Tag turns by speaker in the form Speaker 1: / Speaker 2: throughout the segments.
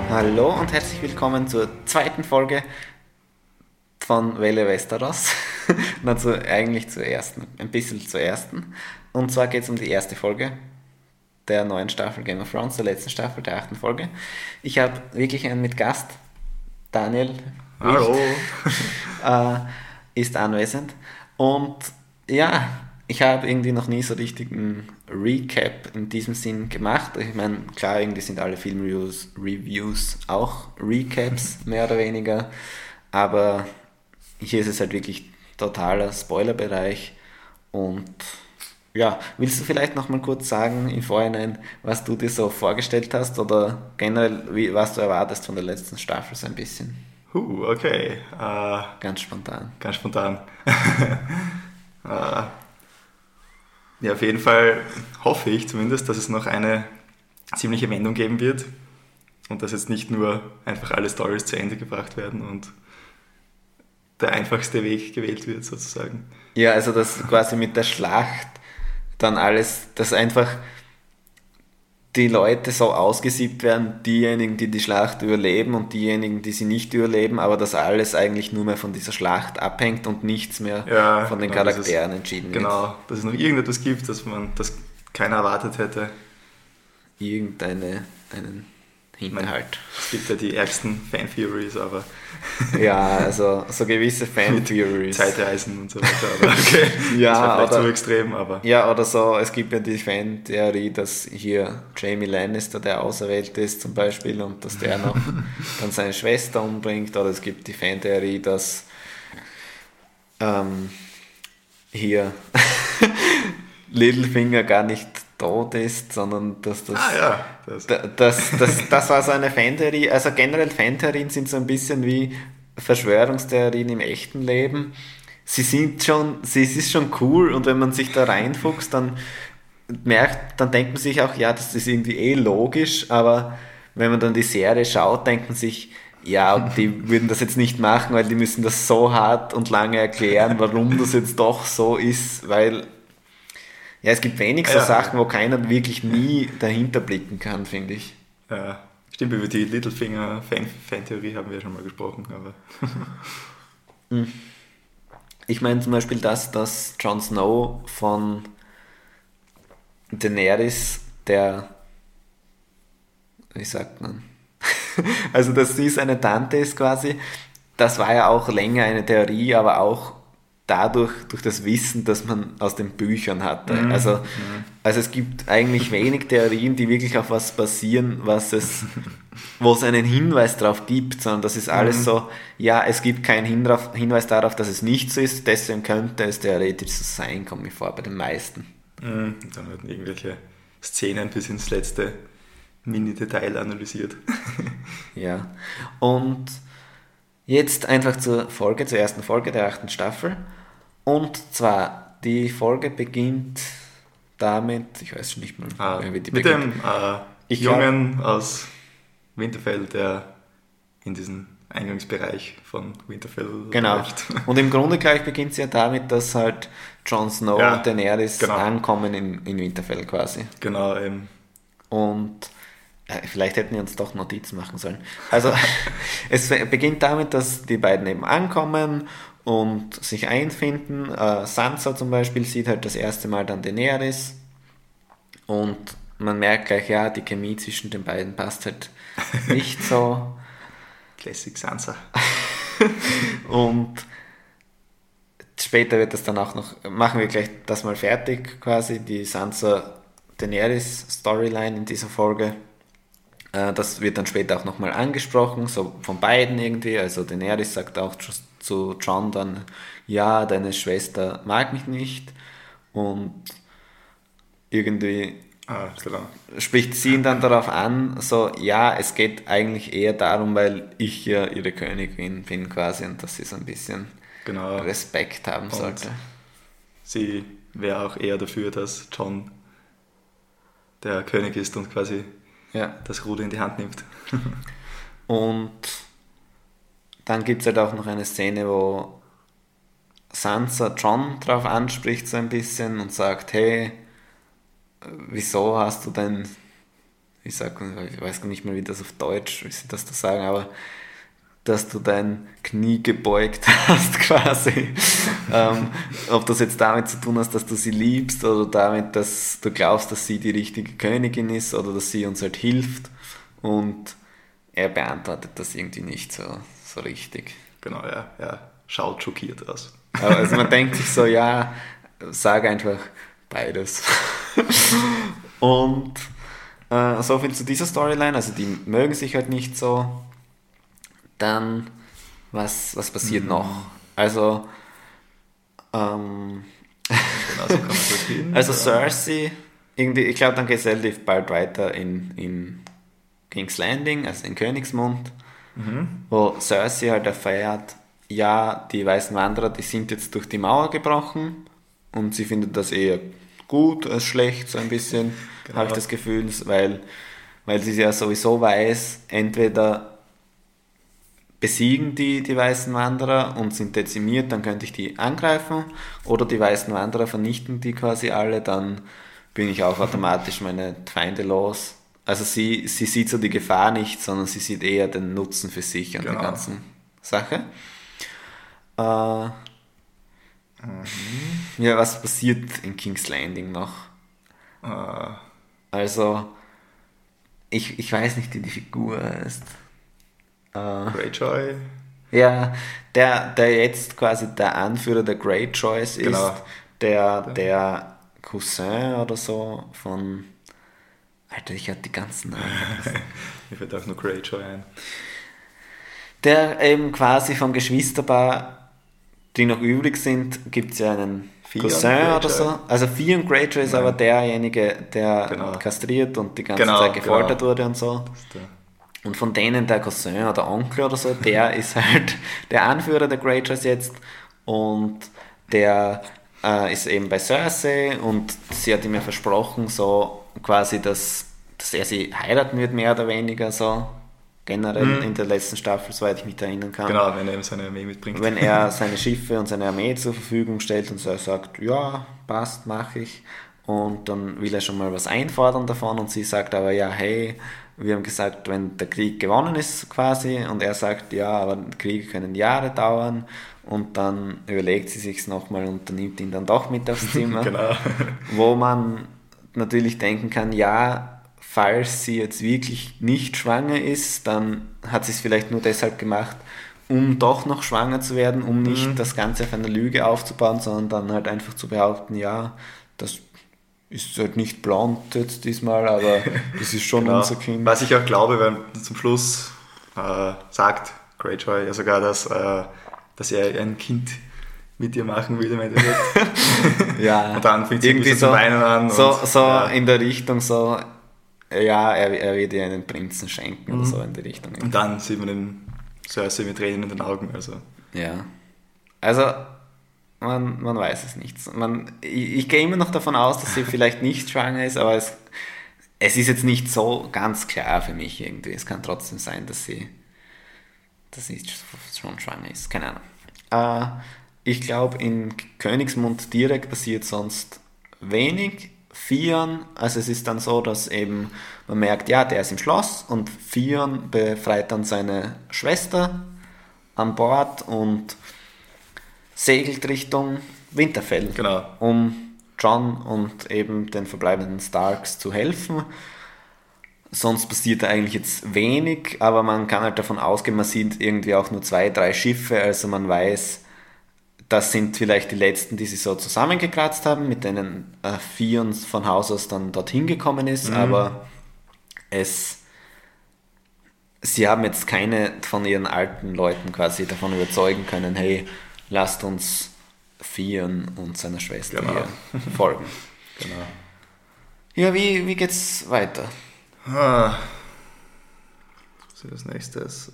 Speaker 1: Hallo und herzlich willkommen zur zweiten Folge von Welle Westeros. Eigentlich zur ersten, ein bisschen zur ersten. Und zwar geht es um die erste Folge der neuen Staffel Game of Thrones, der letzten Staffel, der achten Folge. Ich habe wirklich einen mit Gast, Daniel Wild,
Speaker 2: Hallo.
Speaker 1: äh, ist anwesend. Und ja, ich habe irgendwie noch nie so richtig einen Recap in diesem Sinn gemacht. Ich meine, klar, irgendwie sind alle Filmreviews auch Recaps, mehr oder weniger. Aber hier ist es halt wirklich totaler Spoilerbereich. Und ja, willst du vielleicht noch mal kurz sagen im Vorhinein, was du dir so vorgestellt hast oder generell, was du erwartest von der letzten Staffel so ein bisschen?
Speaker 2: Okay.
Speaker 1: Ganz spontan.
Speaker 2: Ganz spontan. äh, ja, auf jeden Fall hoffe ich zumindest, dass es noch eine ziemliche Wendung geben wird und dass jetzt nicht nur einfach alle Stories zu Ende gebracht werden und der einfachste Weg gewählt wird, sozusagen.
Speaker 1: Ja, also dass quasi mit der Schlacht dann alles, dass einfach die Leute so ausgesiebt werden, diejenigen, die die Schlacht überleben und diejenigen, die sie nicht überleben, aber dass alles eigentlich nur mehr von dieser Schlacht abhängt und nichts mehr
Speaker 2: Ja,
Speaker 1: von den
Speaker 2: genau,
Speaker 1: Charakteren entschieden wird.
Speaker 2: genau, dass es noch irgendetwas gibt, das keiner erwartet hätte.
Speaker 1: Einen
Speaker 2: Ich meine,
Speaker 1: Hinterhalt.
Speaker 2: es gibt ja die ärgsten Fan-Theories, aber
Speaker 1: Ja, also so gewisse
Speaker 2: mit
Speaker 1: Fan-Theories.
Speaker 2: Zeitreisen und so weiter. Aber okay,
Speaker 1: Ja,
Speaker 2: das wäre vielleicht
Speaker 1: oder
Speaker 2: zu extrem, aber
Speaker 1: Ja, oder so, es gibt ja die Fan-Theorie, dass hier Jamie Lannister der Auserwählte ist zum Beispiel und dass der noch dann seine Schwester umbringt. Oder es gibt die Fan-Theorie, dass ähm, hier Littlefinger gar nicht tot ist, sondern dass
Speaker 2: ja,
Speaker 1: das war so eine Fantheorie. Also generell Fantheorien sind so ein bisschen wie Verschwörungstheorien im echten Leben. Es ist schon cool und wenn man sich da reinfuchst, dann denkt man sich auch, ja, das ist irgendwie logisch, aber wenn man dann die Serie schaut, denkt man sich, ja, die würden das jetzt nicht machen, weil die müssen das so hart und lange erklären, warum das jetzt doch so ist, weil ja, es gibt wenig so
Speaker 2: ja,
Speaker 1: Sachen, wo keiner wirklich nie dahinter blicken kann, finde ich.
Speaker 2: ja, stimmt, über die Littlefinger-Fan-Theorie haben wir schon mal gesprochen, aber
Speaker 1: Ich meine zum Beispiel, dass Jon Snow von Daenerys, wie sagt man, also dass sie seine Tante ist quasi, das war ja auch länger eine Theorie, aber auch durch das Wissen, das man aus den Büchern hatte. Also es gibt eigentlich wenig Theorien, die wirklich auf was basieren, wo es einen Hinweis darauf gibt, sondern das ist alles so, ja, es gibt keinen Hinweis darauf, dass es nicht so ist, deswegen könnte es theoretisch so sein, kommt mir vor, bei den meisten.
Speaker 2: und dann werden irgendwelche Szenen bis ins letzte Mini-Detail analysiert.
Speaker 1: Ja. Und jetzt einfach zur ersten Folge der achten Staffel. Und zwar, die Folge beginnt damit, ich weiß schon nicht mehr, wie die
Speaker 2: Mit
Speaker 1: beginnt.
Speaker 2: dem
Speaker 1: Ich
Speaker 2: Jungen aus Winterfell, der in diesen Eingangsbereich von Winterfell
Speaker 1: Genau.
Speaker 2: läuft.
Speaker 1: Und im Grunde gleich beginnt sie ja damit, dass halt Jon Snow
Speaker 2: Ja,
Speaker 1: und Daenerys
Speaker 2: genau.
Speaker 1: ankommen in Winterfell quasi.
Speaker 2: Genau,
Speaker 1: Und vielleicht hätten wir uns doch Notizen machen sollen. Also es beginnt damit, dass die beiden eben ankommen und sich einfinden. Sansa zum Beispiel sieht halt das erste Mal dann Daenerys und man merkt gleich, ja, die Chemie zwischen den beiden passt halt nicht so.
Speaker 2: Classic Sansa.
Speaker 1: Und später wird das dann auch noch, machen wir gleich das mal fertig quasi, die Sansa Daenerys Storyline in dieser Folge. Das wird dann später auch nochmal angesprochen, so von beiden irgendwie. Also Daenerys sagt auch zu Jon dann, ja, deine Schwester mag mich nicht. Und irgendwie
Speaker 2: Genau.
Speaker 1: spricht sie ihn dann darauf an, so, ja, es geht eigentlich eher darum, weil ich ja ihre Königin bin quasi und dass sie so ein bisschen
Speaker 2: Genau.
Speaker 1: Respekt haben sollte.
Speaker 2: Sie wäre auch eher dafür, dass Jon der König ist und quasi
Speaker 1: Ja.
Speaker 2: das Ruder in die Hand nimmt.
Speaker 1: Und dann gibt es halt auch noch eine Szene, wo Sansa Jon drauf anspricht so ein bisschen und sagt, hey, wieso hast du denn ich weiß gar nicht mehr, wie das auf Deutsch, wie sie das da sagen, aber dass du dein Knie gebeugt hast quasi. Ob das jetzt damit zu tun hast, dass du sie liebst oder damit, dass du glaubst, dass sie die richtige Königin ist oder dass sie uns halt hilft. Und er beantwortet das irgendwie nicht so richtig.
Speaker 2: Genau, ja. Er schaut schockiert aus.
Speaker 1: Aber also man denkt sich so, ja, sag einfach beides. Und so viel zu dieser Storyline. Also die mögen sich halt nicht so. Dann, was passiert noch? Also, also Cersei, irgendwie, ich glaube, dann geht es relativ bald weiter in King's Landing, also in Königsmund, wo Cersei halt erfährt, ja, die weißen Wanderer, die sind jetzt durch die Mauer gebrochen und sie findet das eher gut als schlecht, so ein bisschen, habe ich das Gefühl, weil sie ja sowieso weiß, entweder besiegen die weißen Wanderer und sind dezimiert, dann könnte ich die angreifen, oder die weißen Wanderer vernichten die quasi alle, dann bin ich auch automatisch meine Feinde los. Also sie sieht so die Gefahr nicht, sondern sie sieht eher den Nutzen für sich an der ganzen Sache. Ja, was passiert in King's Landing noch? Also, ich weiß nicht, wie die Figur heißt.
Speaker 2: Greyjoy.
Speaker 1: Ja, der jetzt quasi der Anführer der Greyjoys ist, der Cousin oder so von... Alter, ich hatte die ganzen Namen.
Speaker 2: Mir fällt auch nur Greyjoy ein.
Speaker 1: Der eben quasi vom Geschwisterpaar, die noch übrig sind, gibt es ja einen Cousin oder so. Also Theon Greyjoy ist aber derjenige, der kastriert und die ganze Zeit gefoltert wurde und so. Und von denen der Cousin oder Onkel oder so, der ist halt der Anführer der Greyjoys jetzt und der ist eben bei Cersei und sie hat ihm ja versprochen, so quasi, dass er sie heiraten wird, mehr oder weniger so, generell in der letzten Staffel, soweit ich mich erinnern kann.
Speaker 2: Genau, wenn er eben seine Armee mitbringt.
Speaker 1: Wenn er seine Schiffe und seine Armee zur Verfügung stellt und so, er sagt, ja, passt, mache ich. Und dann will er schon mal was einfordern davon und sie sagt aber, ja, hey, wir haben gesagt, wenn der Krieg gewonnen ist quasi, und er sagt, ja, aber Kriege können Jahre dauern, und dann überlegt sie sich's nochmal und dann nimmt ihn dann doch mit aufs Zimmer.
Speaker 2: Genau.
Speaker 1: Wo man natürlich denken kann, ja, falls sie jetzt wirklich nicht schwanger ist, dann hat sie es vielleicht nur deshalb gemacht, um doch noch schwanger zu werden, um nicht das Ganze auf einer Lüge aufzubauen, sondern dann halt einfach zu behaupten, ja, das ist halt nicht blond jetzt diesmal, aber das ist schon unser Kind.
Speaker 2: Was ich auch glaube, weil zum Schluss sagt Greyjoy ja sogar, dass er ein Kind mit ihr machen will im Endeffekt.
Speaker 1: Ja,
Speaker 2: und dann fängt sie
Speaker 1: irgendwie
Speaker 2: so zu weinen an.
Speaker 1: In der Richtung so, ja, er wird ihr einen Prinzen schenken oder so in die Richtung.
Speaker 2: Und dann sieht man den Cersei mit Tränen in den Augen. Also.
Speaker 1: Ja, also man weiß es nicht. Ich gehe immer noch davon aus, dass sie vielleicht nicht schwanger ist, aber es ist jetzt nicht so ganz klar für mich irgendwie. Es kann trotzdem sein, dass sie schon schwanger ist. Keine Ahnung. Ich glaube, in Königsmund direkt passiert sonst wenig. Theon, also es ist dann so, dass eben man merkt, ja, der ist im Schloss und Theon befreit dann seine Schwester an Bord und segelt Richtung Winterfell, um Jon und eben den verbleibenden Starks zu helfen. Sonst passiert da eigentlich jetzt wenig, aber man kann halt davon ausgehen, man sieht irgendwie auch nur 2-3 Schiffe, also man weiß, das sind vielleicht die letzten, die sie so zusammengekratzt haben, mit denen Theon von Haus aus dann dorthin gekommen ist, aber sie haben jetzt keine von ihren alten Leuten quasi davon überzeugen können, hey, lasst uns Theon und seiner Schwester hier folgen.
Speaker 2: Genau.
Speaker 1: Ja, wie geht's weiter?
Speaker 2: Was ist das nächstes?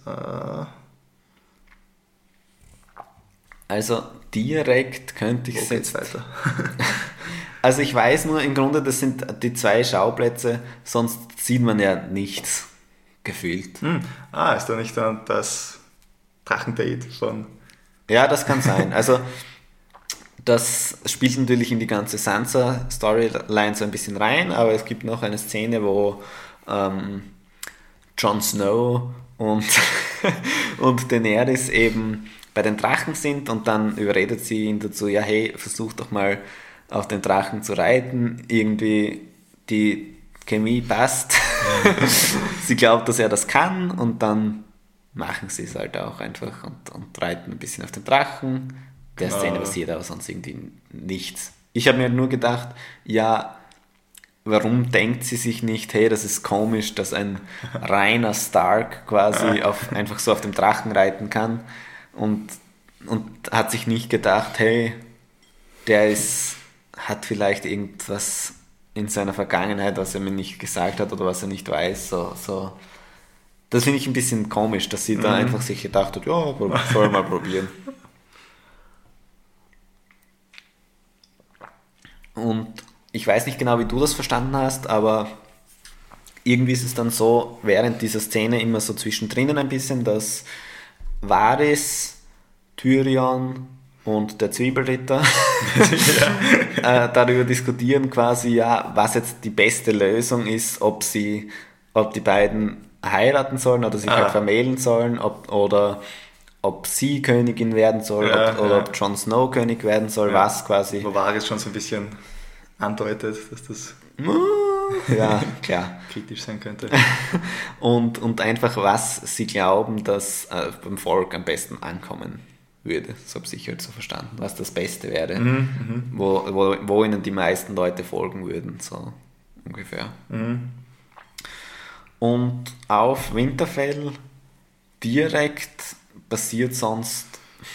Speaker 1: Also direkt könnte ich es
Speaker 2: jetzt weiter.
Speaker 1: Also ich weiß nur, im Grunde, das sind die 2 Schauplätze, sonst sieht man ja nichts gefühlt.
Speaker 2: Ist da nicht dann das Drachendate von...
Speaker 1: Ja, das kann sein. Also das spielt natürlich in die ganze Sansa-Storyline so ein bisschen rein, aber es gibt noch eine Szene, wo Jon Snow und, und Daenerys eben bei den Drachen sind und dann überredet sie ihn dazu, ja hey, versuch doch mal auf den Drachen zu reiten, irgendwie die Chemie passt. Sie glaubt, dass er das kann und dann machen sie es halt auch einfach und reiten ein bisschen auf den Drachen. Der Szene passiert aber sonst irgendwie nichts. Ich habe mir nur gedacht, ja, warum denkt sie sich nicht, hey, das ist komisch, dass ein reiner Stark quasi einfach so auf dem Drachen reiten kann und hat sich nicht gedacht, hey, hat vielleicht irgendwas in seiner Vergangenheit, was er mir nicht gesagt hat oder was er nicht weiß. So. Das finde ich ein bisschen komisch, dass sie da einfach sich gedacht hat, ja, soll mal probieren. Und ich weiß nicht genau, wie du das verstanden hast, aber irgendwie ist es dann so, während dieser Szene immer so zwischendrin ein bisschen, dass Varys, Tyrion und der Zwiebelritter darüber diskutieren quasi, ja, was jetzt die beste Lösung ist, ob die beiden heiraten sollen oder sich halt vermählen sollen, ob sie Königin werden soll oder ob Jon Snow König werden soll, was quasi...
Speaker 2: Wo Varys schon so ein bisschen andeutet, dass das
Speaker 1: ja, klar.
Speaker 2: kritisch sein könnte.
Speaker 1: und einfach, was sie glauben, dass beim Volk am besten ankommen würde. So habe ich halt so verstanden, was das Beste wäre, wo ihnen die meisten Leute folgen würden, so ungefähr. Und auf Winterfell direkt passiert sonst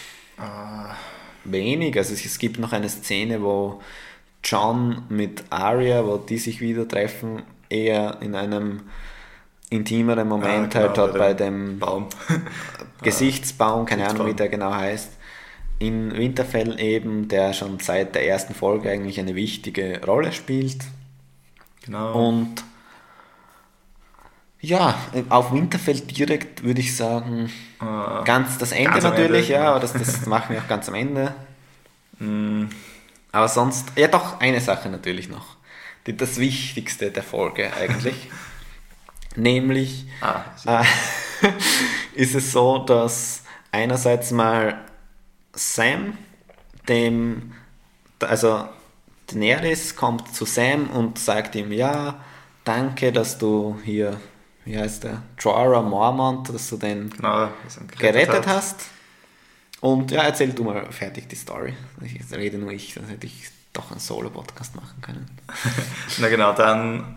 Speaker 1: wenig. Also es gibt noch eine Szene, wo Jon mit Arya, wo die sich wieder treffen, eher in einem intimeren Moment halt dort bei dem
Speaker 2: Baum.
Speaker 1: Gesichtsbaum, keine Ahnung, wie der genau heißt. In Winterfell eben, der schon seit der ersten Folge eigentlich eine wichtige Rolle spielt.
Speaker 2: Genau.
Speaker 1: Und ja, auf Winterfell direkt würde ich sagen, ganz das Ende
Speaker 2: ganz
Speaker 1: natürlich,
Speaker 2: Ende,
Speaker 1: ja, aber das machen wir auch ganz am Ende. Aber sonst, ja doch, eine Sache natürlich noch. Das Wichtigste der Folge eigentlich. Nämlich ist es so, dass einerseits mal Sam, also Daenerys kommt zu Sam und sagt ihm, ja, danke, dass du hier, wie heißt der, Jorah Mormont, dass du den gerettet hast. Und ja, erzähl du mal fertig die Story. Ich rede nur ich, dann hätte ich doch einen Solo-Podcast machen können.
Speaker 2: Na genau, dann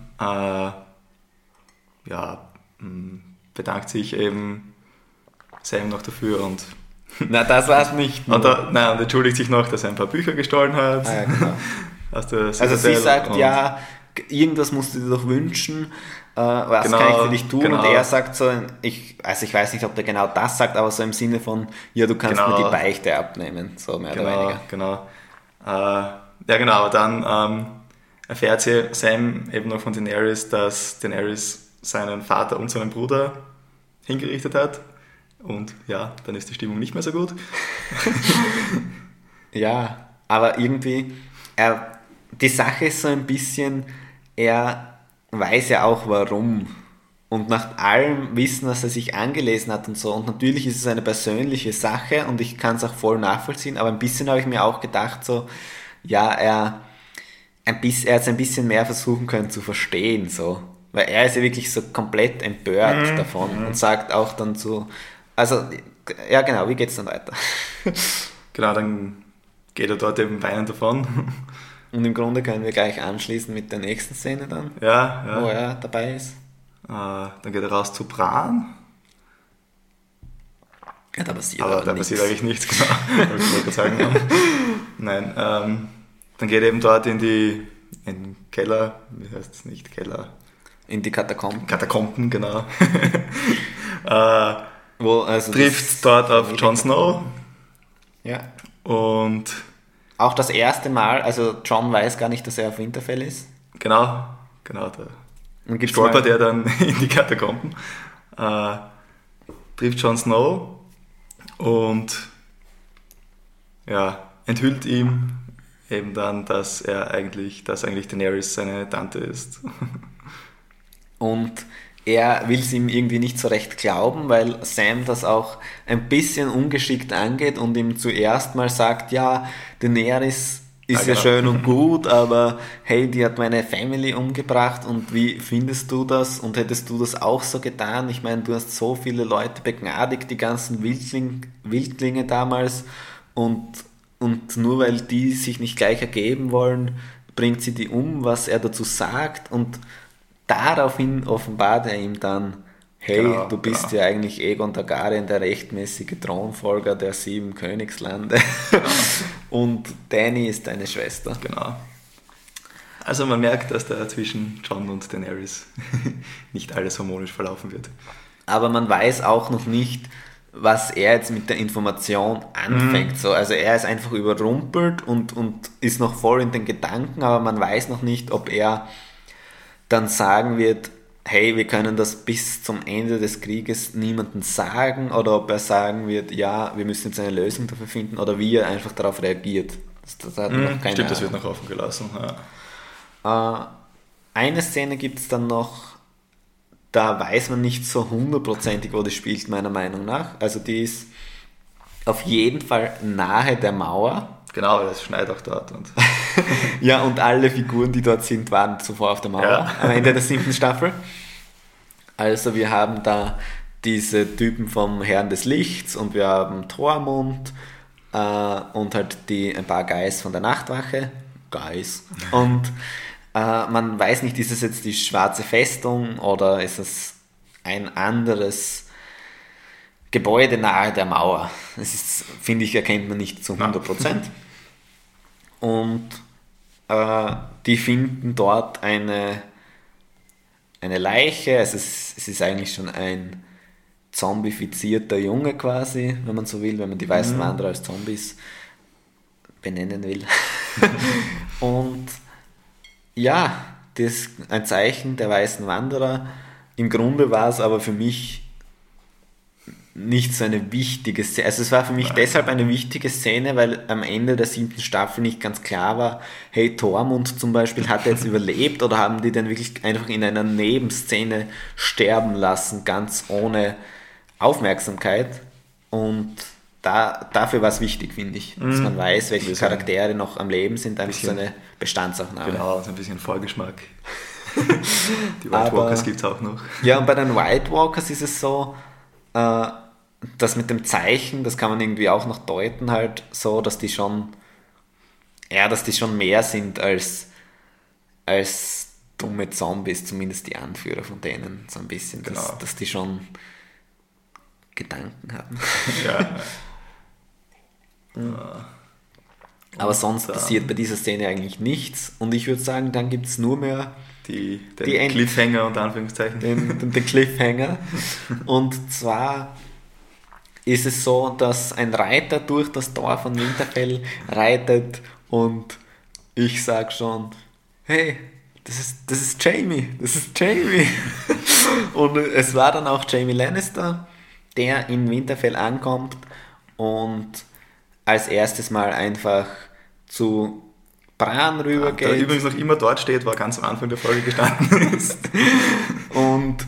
Speaker 2: bedankt sich eben Sam noch dafür und
Speaker 1: na, das war's nicht.
Speaker 2: Und entschuldigt sich noch, dass er ein paar Bücher gestohlen hat.
Speaker 1: Ja, genau.
Speaker 2: Also
Speaker 1: sie sagt, ja, irgendwas musst du dir doch wünschen, was kann ich für dich tun? Genau. Und er sagt so, ich weiß nicht, ob der genau das sagt, aber so im Sinne von, ja, du kannst mir die Beichte abnehmen, so mehr oder weniger.
Speaker 2: Genau. Aber dann erfährt Sam eben noch von Daenerys, dass Daenerys seinen Vater und seinen Bruder hingerichtet hat. Und ja, dann ist die Stimmung nicht mehr so gut.
Speaker 1: Ja, aber irgendwie, die Sache ist so ein bisschen, er weiß ja auch warum. Und nach allem Wissen, was er sich angelesen hat und so, und natürlich ist es eine persönliche Sache und ich kann es auch voll nachvollziehen, aber ein bisschen habe ich mir auch gedacht, so, ja, er hat es ein bisschen mehr versuchen können zu verstehen, so. Weil er ist ja wirklich so komplett empört davon und sagt auch dann so, also, ja genau, wie geht's dann weiter?
Speaker 2: Genau, dann geht er dort eben weinend davon.
Speaker 1: Und im Grunde können wir gleich anschließen mit der nächsten Szene dann,
Speaker 2: ja.
Speaker 1: wo er dabei ist.
Speaker 2: Dann geht er raus zu Bran.
Speaker 1: Ja, da passiert
Speaker 2: eigentlich nichts, genau. Ich wollte sagen. Nein, dann geht er eben dort in den Keller, wie heißt es nicht, Keller?
Speaker 1: In die Katakomben.
Speaker 2: Katakomben, genau.
Speaker 1: Also
Speaker 2: trifft dort auf Jon Snow.
Speaker 1: Ja.
Speaker 2: Und
Speaker 1: auch das erste Mal, also Jon weiß gar nicht, dass er auf Winterfell ist.
Speaker 2: Genau. Da stolpert er dann in die Katakomben. Trifft Jon Snow und ja, enthüllt ihm eben dann, dass eigentlich Daenerys seine Tante ist.
Speaker 1: Und er will es ihm irgendwie nicht so recht glauben, weil Sam das auch ein bisschen ungeschickt angeht und ihm zuerst mal sagt, ja, Daenerys ist ja
Speaker 2: genau.
Speaker 1: schön und gut, aber hey, die hat meine Family umgebracht und wie findest du das? Und hättest du das auch so getan? Ich meine, du hast so viele Leute begnadigt, die ganzen Wildlinge damals und nur weil die sich nicht gleich ergeben wollen, bringt sie die um, was er dazu sagt und daraufhin offenbart er ihm dann, hey,
Speaker 2: Genau,
Speaker 1: du bist
Speaker 2: genau.
Speaker 1: ja eigentlich Aegon Targaryen, der rechtmäßige Thronfolger der 7 Königslande. Und Dany ist deine Schwester.
Speaker 2: Genau. Also man merkt, dass da zwischen Jon und Daenerys nicht alles harmonisch verlaufen wird.
Speaker 1: Aber man weiß auch noch nicht, was er jetzt mit der Information anfängt. So, also er ist einfach überrumpelt und ist noch voll in den Gedanken, aber man weiß noch nicht, ob er dann sagen wird, hey, wir können das bis zum Ende des Krieges niemandem sagen, oder ob er sagen wird, ja, wir müssen jetzt eine Lösung dafür finden, oder wie er einfach darauf reagiert. Das hat noch keine
Speaker 2: Stimmt, das wird
Speaker 1: Ahnung.
Speaker 2: noch offen gelassen. Ja.
Speaker 1: Eine Szene gibt es dann noch, da weiß man nicht so hundertprozentig, wo die spielt, meiner Meinung nach. Also die ist auf jeden Fall nahe der Mauer.
Speaker 2: Genau, das schneit auch dort. Und
Speaker 1: Ja, und alle Figuren, die dort sind, waren zuvor auf der Mauer,
Speaker 2: Ja.
Speaker 1: am Ende der 7. Staffel. Also wir haben da diese Typen vom Herrn des Lichts und wir haben Tormund und halt ein paar Guys von der Nachtwache. Guys. Und man weiß nicht, ist es jetzt die schwarze Festung oder ist es ein anderes Gebäude nahe der Mauer. Das ist, finde ich, erkennt man nicht zu 100%. Und die finden dort eine Leiche. Also es ist eigentlich schon ein zombifizierter Junge quasi, wenn man so will, wenn man die weißen Wanderer als Zombies benennen will. Und ja, das ist ein Zeichen der weißen Wanderer. Im Grunde war es aber für mich nicht so eine wichtige Szene. Also es war für mich deshalb eine wichtige Szene, weil am Ende der 7. Staffel nicht ganz klar war, hey, Tormund zum Beispiel, hat er jetzt überlebt oder haben die den wirklich einfach in einer Nebenszene sterben lassen, ganz ohne Aufmerksamkeit. Und dafür war es wichtig, finde ich, dass man weiß, welche Charaktere noch am Leben sind, einfach so eine Bestandsaufnahme.
Speaker 2: genau, so ein bisschen Vorgeschmack. Die White Walkers gibt es auch noch.
Speaker 1: Ja, und bei den White Walkers ist es so, das mit dem Zeichen, das kann man irgendwie auch noch deuten, halt so, dass die schon mehr sind als dumme Zombies, zumindest die Anführer von denen, so ein bisschen,
Speaker 2: Genau.
Speaker 1: dass die schon Gedanken haben.
Speaker 2: Ja.
Speaker 1: Aber sonst
Speaker 2: dann-
Speaker 1: passiert bei dieser Szene eigentlich nichts und ich würde sagen, dann gibt es nur mehr
Speaker 2: Den
Speaker 1: Die
Speaker 2: Cliffhanger unter Anführungszeichen.
Speaker 1: den Cliffhanger. Und zwar ist es so, dass ein Reiter durch das Tor von Winterfell reitet und ich sag schon, hey, das ist Jaime, das ist Jaime. Und es war dann auch Jaime Lannister, der in Winterfell ankommt und als erstes mal einfach zu Bran
Speaker 2: Der
Speaker 1: rübergeht.
Speaker 2: übrigens noch immer dort steht, wo er ganz am Anfang der Folge gestanden ist.
Speaker 1: Und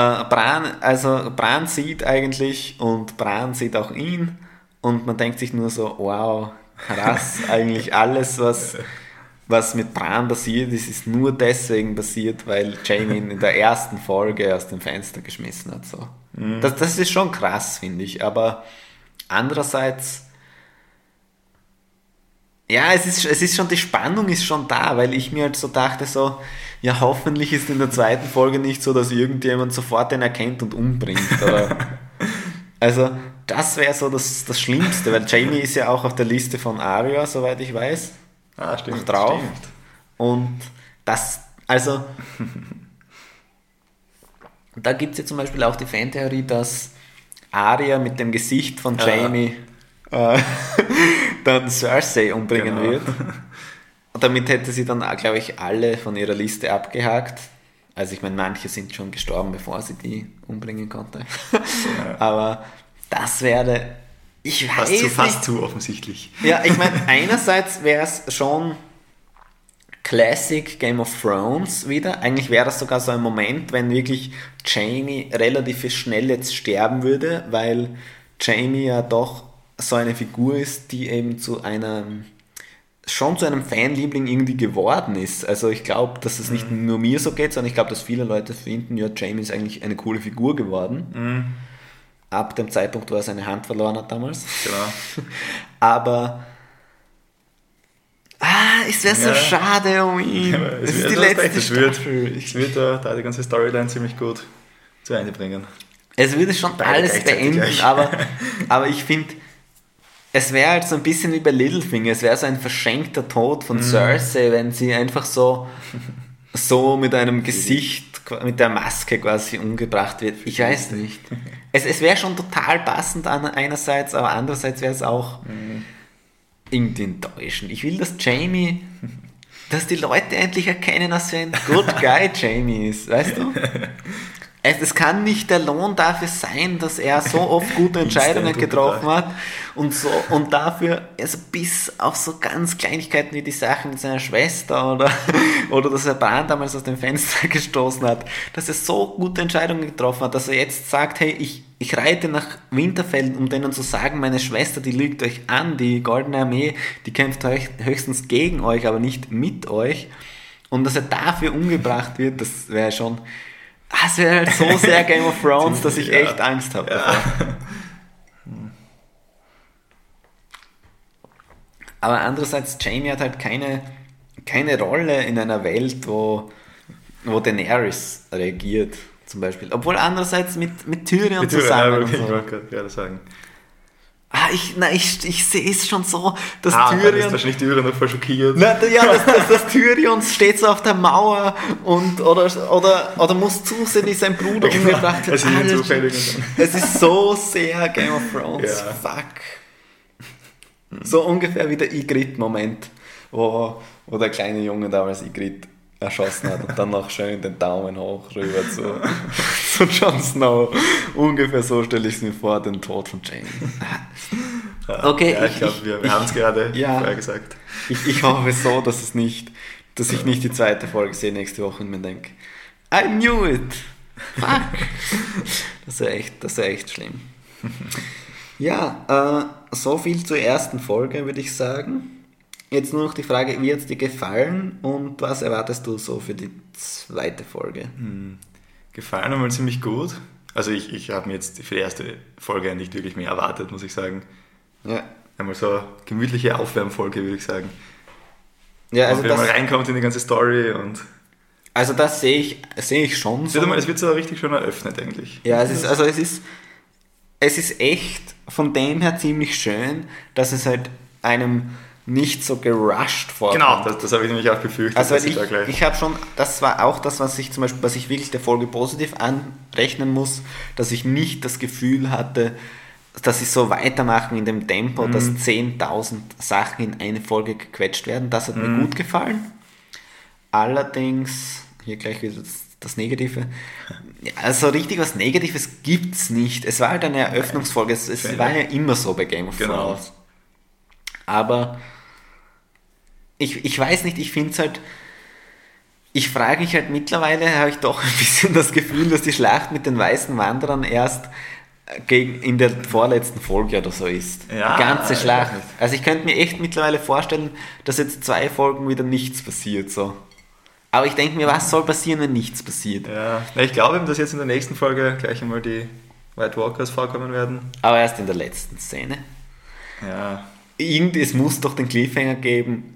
Speaker 1: Bran sieht eigentlich und Bran sieht auch ihn und man denkt sich nur so, wow, krass, eigentlich alles, was mit Bran passiert ist, ist nur deswegen passiert, weil Jaime ihn in der ersten Folge aus dem Fenster geschmissen hat. So. Das ist schon krass, finde ich, aber andererseits, ja, es ist schon, die Spannung ist schon da, weil ich mir halt so dachte so, ja, hoffentlich ist in der zweiten Folge nicht so, dass irgendjemand sofort den erkennt und umbringt. Oder also, das wäre so das Schlimmste, weil Jaime ist ja auch auf der Liste von Arya, soweit ich weiß,
Speaker 2: Ah, stimmt.
Speaker 1: noch drauf.
Speaker 2: Stimmt.
Speaker 1: Und das, also, da gibt es ja zum Beispiel auch die Fantheorie, dass Arya mit dem Gesicht von Jaime dann Cersei umbringen
Speaker 2: Genau.
Speaker 1: wird. Und damit hätte sie dann, glaube ich, alle von ihrer Liste abgehakt. Also ich meine, manche sind schon gestorben, bevor sie die umbringen konnte. Aber das wäre, ich weiß
Speaker 2: Fast
Speaker 1: nicht.
Speaker 2: zu offensichtlich.
Speaker 1: Ja, ich meine, einerseits wäre es schon Classic Game of Thrones wieder. Eigentlich wäre das sogar so ein Moment, wenn wirklich Jaime relativ schnell jetzt sterben würde, weil Jaime ja doch so eine Figur ist, die eben schon zu einem Fanliebling irgendwie geworden ist. Also ich glaube, dass es nicht nur mir so geht, sondern ich glaube, dass viele Leute finden, ja, Jaime ist eigentlich eine coole Figur geworden. Ab dem Zeitpunkt, wo er seine Hand verloren hat damals.
Speaker 2: Genau.
Speaker 1: Aber es wäre so schade um ihn.
Speaker 2: Ja,
Speaker 1: es ist die letzte Staffel.
Speaker 2: Es wird da die ganze Storyline ziemlich gut zu Ende bringen.
Speaker 1: Es würde schon alles beenden, aber ich finde, es wäre halt so ein bisschen wie bei Littlefinger. Es wäre so ein verschenkter Tod von Cersei, wenn sie einfach so mit einem Gesicht, mit der Maske quasi umgebracht wird. Ich weiß nicht. Es wäre schon total passend einerseits, aber andererseits wäre es auch irgendwie enttäuschend. Ich will, dass die Leute endlich erkennen, dass er ein good guy Jaime ist, weißt du? Es kann nicht der Lohn dafür sein, dass er so oft gute Entscheidungen getroffen hat und dafür, also bis auf so ganz Kleinigkeiten wie die Sachen mit seiner Schwester oder dass er Bran damals aus dem Fenster gestoßen hat, dass er so gute Entscheidungen getroffen hat, dass er jetzt sagt, hey, ich reite nach Winterfell, um denen zu sagen, meine Schwester, die lügt euch an, die Goldene Armee, die kämpft höchstens gegen euch, aber nicht mit euch. Und dass er dafür umgebracht wird, das wäre schon... Es wäre halt so sehr Game of Thrones, dass ich echt Angst habe davor. Aber andererseits, Jaime hat halt keine Rolle in einer Welt, wo Daenerys regiert, zum Beispiel. Obwohl andererseits mit Tyrion zusammen.
Speaker 2: Ich wollte gerade sagen.
Speaker 1: Ich sehe es schon so, dass
Speaker 2: Tyrion...
Speaker 1: Tyrion...
Speaker 2: ist wahrscheinlich Tyrion noch voll schockiert.
Speaker 1: Dass Tyrion steht so auf der Mauer oder muss zusehen, wie sein Bruder umgebracht wird. Es ist so sehr Game of Thrones. Ja. Fuck. So ungefähr wie der Ygritte-Moment, wo der kleine Junge damals Ygritte erschossen hat und dann noch schön den Daumen hoch rüber zu Jon Snow. Ungefähr so stelle ich es mir vor, den Tod von Jaime. Okay,
Speaker 2: ja, ich glaube, wir haben es gerade vorher gesagt.
Speaker 1: Ich hoffe so, dass ich nicht die zweite Folge sehe nächste Woche und mir denke, I knew it! Fuck! Das ist echt schlimm. Ja, so viel zur ersten Folge, würde ich sagen. Jetzt nur noch die Frage, wie hat es dir gefallen und was erwartest du so für die zweite Folge?
Speaker 2: Gefallen einmal ziemlich gut. Also ich habe mir jetzt für die erste Folge nicht wirklich mehr erwartet, muss ich sagen.
Speaker 1: Ja.
Speaker 2: Einmal so eine gemütliche Aufwärmfolge, würde ich sagen.
Speaker 1: Ja, also
Speaker 2: wenn man reinkommt in die ganze Story und...
Speaker 1: Also das sehe ich schon so.
Speaker 2: Es wird so richtig schon eröffnet eigentlich.
Speaker 1: Ja, es ist echt von dem her ziemlich schön, dass es halt einem nicht so gerusht vorkommt.
Speaker 2: Genau, das habe ich nämlich auch befürchtet.
Speaker 1: Also ich habe schon, das war auch das, was ich wirklich der Folge positiv anrechnen muss, dass ich nicht das Gefühl hatte, dass sie so weitermachen in dem Tempo, dass 10.000 Sachen in eine Folge gequetscht werden. Das hat mir gut gefallen. Allerdings, hier gleich wieder das Negative. Also richtig was Negatives gibt es nicht. Es war halt eine Eröffnungsfolge. Es war ja immer so bei Game of Thrones. Aber ich weiß nicht, ich finde es halt, ich frage mich halt mittlerweile, habe ich doch ein bisschen das Gefühl, dass die Schlacht mit den weißen Wanderern erst in der vorletzten Folge oder so ist.
Speaker 2: Ja,
Speaker 1: die ganze Schlacht. Also ich könnte mir echt mittlerweile vorstellen, dass jetzt 2 Folgen wieder nichts passiert. So. Aber ich denke mir, was soll passieren, wenn nichts passiert?
Speaker 2: Ja, ich glaube eben, dass jetzt in der nächsten Folge gleich einmal die White Walkers vorkommen werden.
Speaker 1: Aber erst in der letzten Szene.
Speaker 2: Ja.
Speaker 1: Es muss doch den Cliffhanger geben,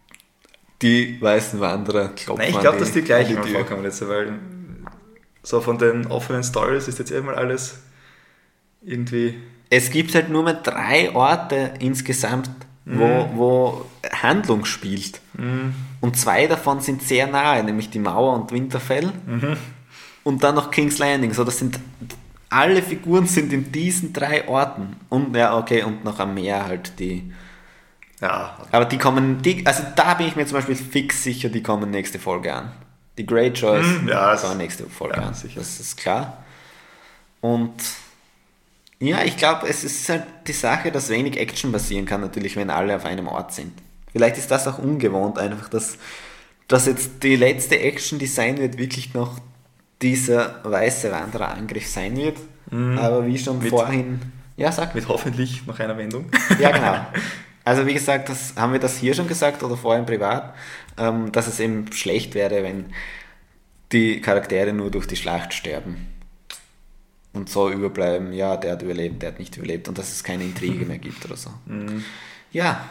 Speaker 1: die weißen Wanderer klopfen.
Speaker 2: Nein, ich glaube, dass die gleich mal vorkommen jetzt, weil so von den offenen Stories ist jetzt mal alles irgendwie...
Speaker 1: Es gibt halt nur mehr 3 Orte insgesamt, wo Handlung spielt. Und 2 davon sind sehr nahe, nämlich die Mauer und Winterfell. Und dann noch King's Landing. So, alle Figuren sind in diesen 3 Orten. Und und noch am Meer halt die...
Speaker 2: Ja.
Speaker 1: Aber also da bin ich mir zum Beispiel fix sicher, die kommen nächste Folge an. Die Greyjoys kommen nächste Folge an. Sicher. Das ist klar. Und ja, ich glaube, es ist halt die Sache, dass wenig Action passieren kann, natürlich, wenn alle auf einem Ort sind. Vielleicht ist das auch ungewohnt, einfach, dass dass jetzt die letzte Action, die sein wird, wirklich noch dieser weiße Wandererangriff sein wird. Aber wie schon vorhin... Ja, sag.
Speaker 2: Mit hoffentlich noch einer Wendung.
Speaker 1: Ja, genau. Also wie gesagt, haben wir das hier schon gesagt oder vorhin privat, dass es eben schlecht wäre, wenn die Charaktere nur durch die Schlacht sterben. Und so überbleiben, ja, der hat überlebt, der hat nicht überlebt und dass es keine Intrige mehr gibt oder so. Ja,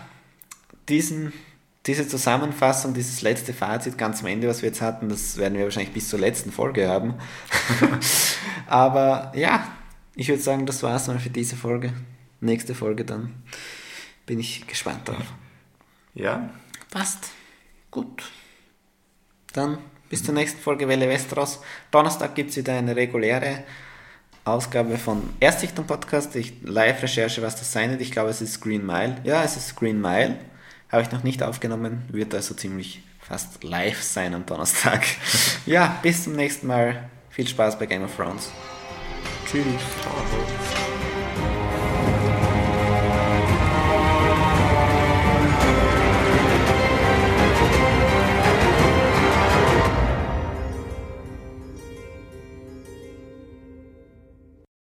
Speaker 1: diese Zusammenfassung, dieses letzte Fazit ganz am Ende, was wir jetzt hatten, das werden wir wahrscheinlich bis zur letzten Folge haben. Aber ja, ich würde sagen, das war's mal für diese Folge. Nächste Folge dann bin ich gespannt drauf.
Speaker 2: Ja.
Speaker 1: Passt. Gut. Dann bis zur nächsten Folge Welle Westeros. Donnerstag gibt es wieder eine reguläre Ausgabe von Erstsichtung Podcast. Live-Recherche, was das sein wird. Ich glaube, es ist Green Mile. Ja, es ist Green Mile. Habe ich noch nicht aufgenommen. Wird also ziemlich fast live sein am Donnerstag. Ja, bis zum nächsten Mal. Viel Spaß bei Game of Thrones. Tschüss.
Speaker 2: Ciao.